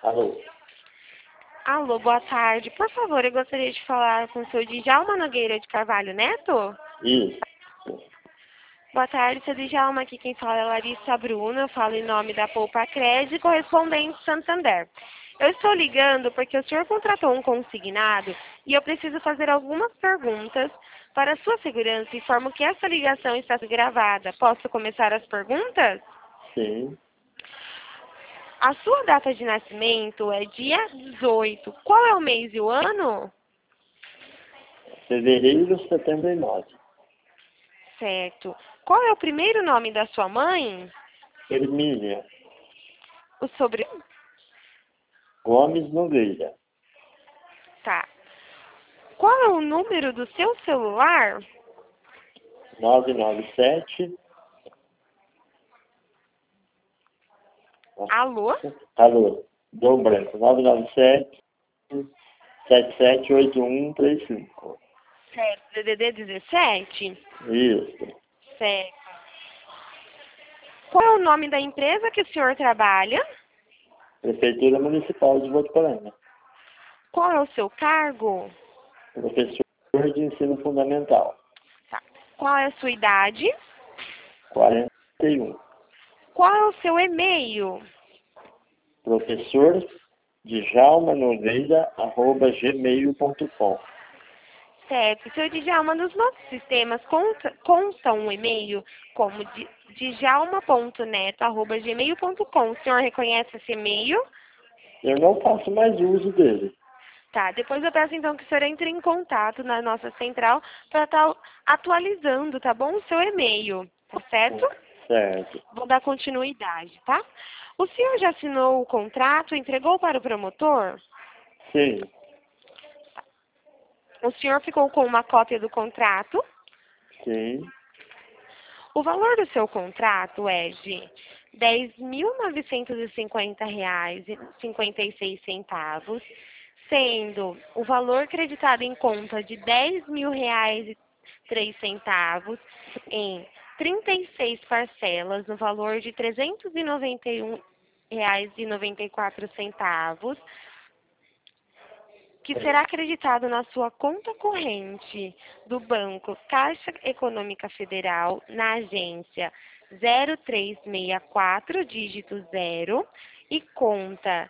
Alô? Alô, boa tarde. Por favor, eu gostaria de falar com o senhor Djalma Nogueira de Carvalho Neto. Isso. Boa tarde, seu Djalma. Aqui quem fala é Larissa Bruna. Eu falo em nome da Poupa Crédito, correspondente Santander. Eu estou ligando porque o senhor contratou um consignado e eu preciso fazer algumas perguntas para a sua segurança. Informo que essa ligação está gravada. Posso começar as perguntas? Sim. A sua data de nascimento é dia 18. Qual é o mês e o ano? Fevereiro 79. Certo. Qual é o primeiro nome da sua mãe? Hermínia O sobrenome? Gomes Nogueira. Tá. Qual é o número do seu celular? 997. Alô? Alô? Dom Branco. 997 778135. Certo. DDD 17? Isso. Certo. Qual é o nome da empresa que o senhor trabalha? Prefeitura Municipal de Votuporanga. Qual é o seu cargo? Professor de Ensino Fundamental. Tá. Qual é a sua idade? 41. Qual é o seu e-mail? Professor djalmanogueira@gmail.com. Certo. Seu Djalma, nos nossos sistemas consta um e-mail como djalma.neto@gmail.com. O senhor reconhece esse e-mail? Eu não faço mais uso dele. Tá. Depois eu peço então que o senhor entre em contato na nossa central para estar atualizando, tá bom? O seu e-mail, tá certo? Certo. Vou dar continuidade, tá? O senhor já assinou o contrato, entregou para o promotor? Sim. O senhor ficou com uma cópia do contrato? Sim. O valor do seu contrato é de R$ 10.950,56, sendo o valor creditado em conta de R$ 10.000,03 em 36 parcelas, no valor de R$ 391,94, que será acreditado na sua conta corrente do Banco Caixa Econômica Federal, na agência 0364, dígito 0, e conta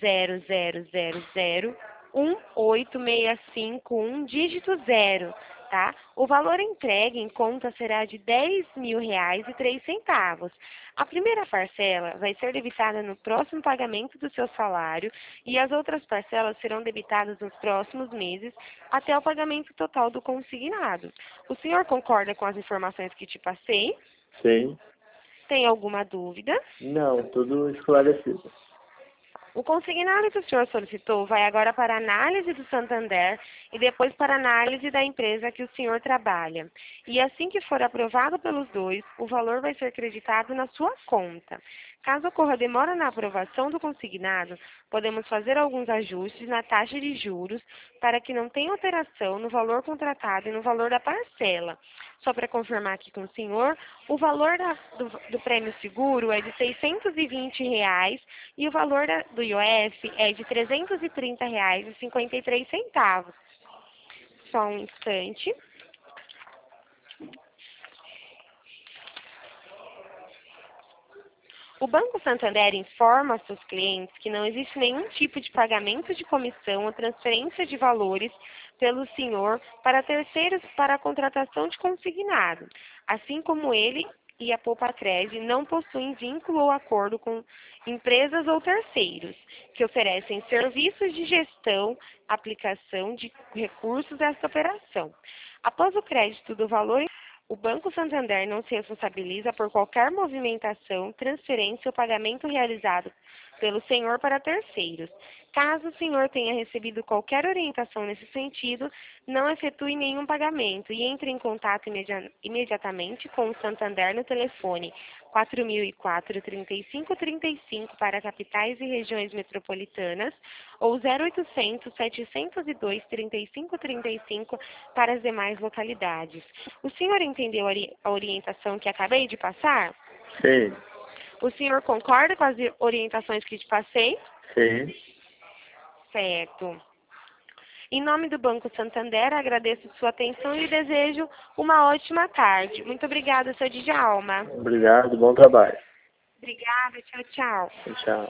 00001865, dígito 0, tá? O valor entregue em conta será de R$ 10.000,03. A primeira parcela vai ser debitada no próximo pagamento do seu salário e as outras parcelas serão debitadas nos próximos meses até o pagamento total do consignado. O senhor concorda com as informações que te passei? Sim. Tem alguma dúvida? Não, tudo esclarecido. O consignado que o senhor solicitou vai agora para a análise do Santander e depois para a análise da empresa que o senhor trabalha. E assim que for aprovado pelos dois, o valor vai ser creditado na sua conta. Caso ocorra demora na aprovação do consignado, podemos fazer alguns ajustes na taxa de juros para que não tenha alteração no valor contratado e no valor da parcela. Só para confirmar aqui com o senhor, o valor do prêmio seguro é de R$ 620 e o valor do IOF é de R$ 330,53. Só um instante. O Banco Santander informa aos seus clientes que não existe nenhum tipo de pagamento de comissão ou transferência de valores pelo senhor para terceiros para a contratação de consignado, assim como ele e a Poupa-Cred não possuem vínculo ou acordo com empresas ou terceiros que oferecem serviços de gestão, aplicação de recursos dessa operação. Após o crédito do valor, o Banco Santander não se responsabiliza por qualquer movimentação, transferência ou pagamento realizado pelo senhor para terceiros. Caso o senhor tenha recebido qualquer orientação nesse sentido, não efetue nenhum pagamento e entre em contato imediatamente com o Santander no telefone 4004-3535 para capitais e regiões metropolitanas ou 0800-702-3535 para as demais localidades. O senhor entendeu a orientação que acabei de passar? Sim. O senhor concorda com as orientações que te passei? Sim. Certo. Em nome do Banco Santander, agradeço sua atenção e desejo uma ótima tarde. Muito obrigada, seu Djalma. Obrigado, bom trabalho. Obrigada, tchau, tchau. Tchau.